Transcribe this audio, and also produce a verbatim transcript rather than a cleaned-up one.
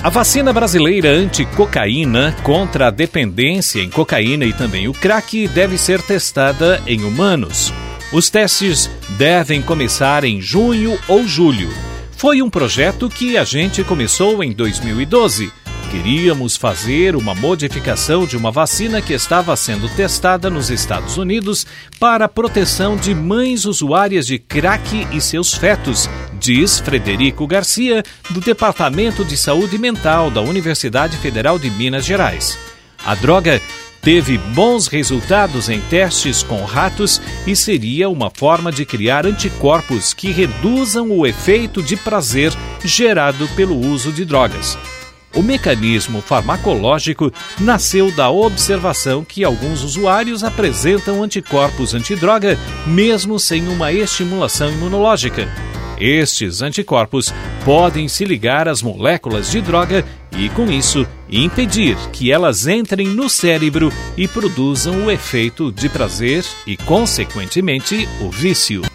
A vacina brasileira anti-cocaína contra a dependência em cocaína e também o crack deve ser testada em humanos. Os testes devem começar em junho ou julho. Foi um projeto que a gente começou em dois mil e doze. Queríamos fazer uma modificação de uma vacina que estava sendo testada nos Estados Unidos para a proteção de mães usuárias de crack e seus fetos, diz Frederico Garcia, do Departamento de Saúde Mental da Universidade Federal de Minas Gerais. A droga teve bons resultados em testes com ratos e seria uma forma de criar anticorpos que reduzam o efeito de prazer gerado pelo uso de drogas. O mecanismo farmacológico nasceu da observação que alguns usuários apresentam anticorpos antidroga mesmo sem uma estimulação imunológica. Estes anticorpos podem se ligar às moléculas de droga e, com isso, impedir que elas entrem no cérebro e produzam o efeito de prazer e, consequentemente, o vício.